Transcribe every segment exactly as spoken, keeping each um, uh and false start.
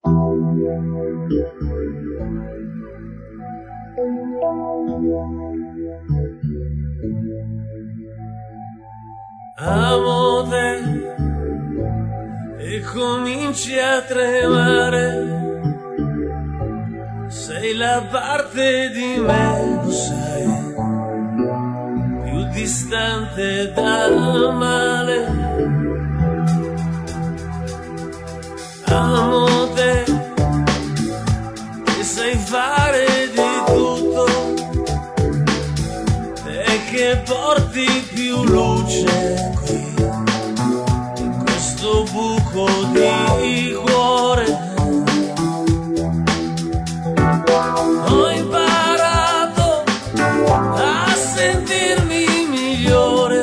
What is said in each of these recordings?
Amo te e cominci a tremare, sei la parte di me, lo sai, più distante dal male. Amo te e sai fare di tutto, te che porti più luce qui in questo buco di cuore. Ho imparato a sentirmi migliore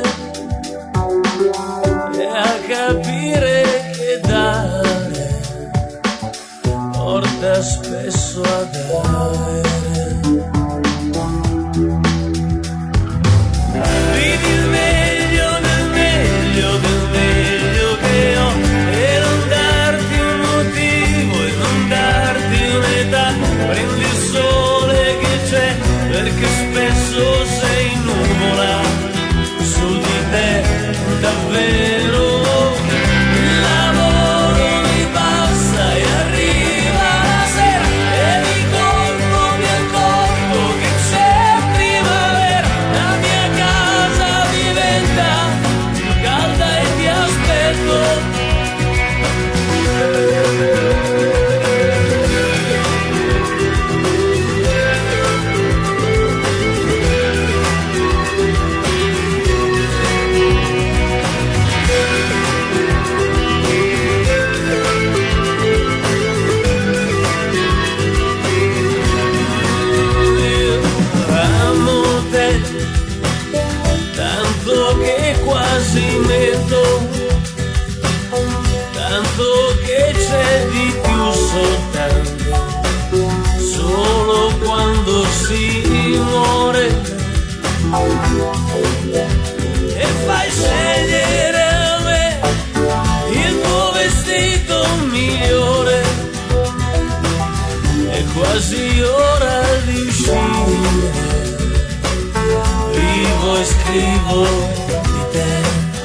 e a capire che dare porta spesso ad avere. Vivi il meglio del meglio del meglio che ho e non darti un motivo e non darti un'età. Prendi il sole che c'è perché spesso sei nuvola su di te davvero. Il lavoro mi passa e arriva la sera e mi colmomi al corpo che c'è primavera. La mia casa diventa più calda e ti aspetto. Amo te tanto che quasi metto, tanto che c'è di più soltanto, solo quando si muore. E fai scegliere a me il tuo vestito migliore. È quasi ora di uscire, vivo e scrivo di te.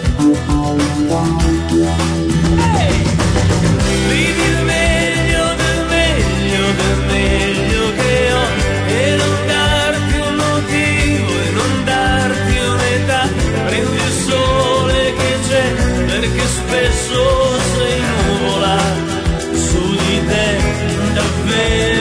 Hey! Vivi il meglio del meglio del meglio che ho e non darti un motivo e non darti un'età. Prendi il sole che c'è perché spesso sei nuvola su di te davvero.